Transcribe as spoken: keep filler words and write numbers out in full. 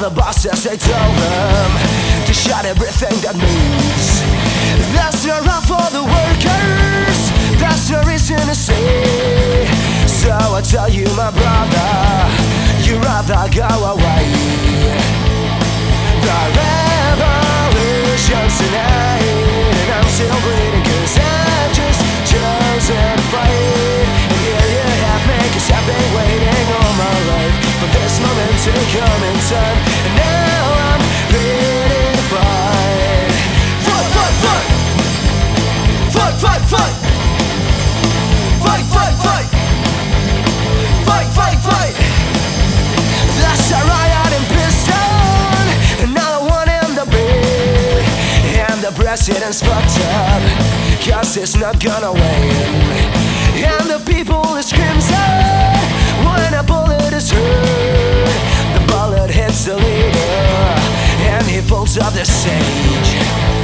the bosses, they told them to shut everything that moves. That's not right for the workers, that's the reason to say. So I tell you, my brother, you'd rather go away. The revolution's tonight, and I'm still bleeding, cause I just chosen to fight. And here you have me, cause I've been waiting all my life for this moment to come in time. And now I'm ready to fight. Fight, fight, fight! Fight, fight, fight! Fight, fight, fight! Fight, fight, fight! That's a riot in Piston, another one in the bed. And the president's fucked up, cause it's not gonna win. And the people is crimson when a bullet is heard. The bullet hits the leader, and he falls off the stage.